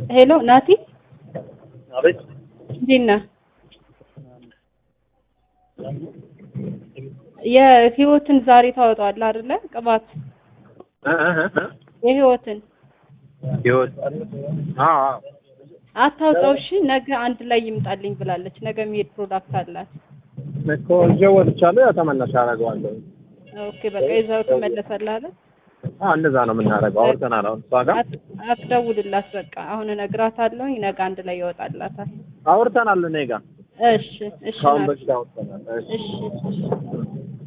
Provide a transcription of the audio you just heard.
ሄሎ ናቲ አቤት ዲና የህይወትን ዛሬ ታወጣዋለህ አይደለ? ቅባት የህይወትን ህይወት አታውጣው። እሺ ነገ አንድ ላይ ይምጣልኝ ብላለች። ነገ የሚሄድ ፕሮዳክት አላት እኮ ይዤው ወጥቻለሁ። ያው ተመላሽ አደርገዋለሁ። ኦኬ በቃ ይዘው ትመለሳለህ አይደል? እንደዛ ነው የምናደርገው። አውርተናል። አሁን እሷ ጋር አትደውልላት በቃ አሁን እነግራታለሁ። ነገ አንድ ላይ ይወጣላታል። አውርተናል እኔ ጋር። እሺ እሺ ካሁን በፊት አውርተናል። እሺ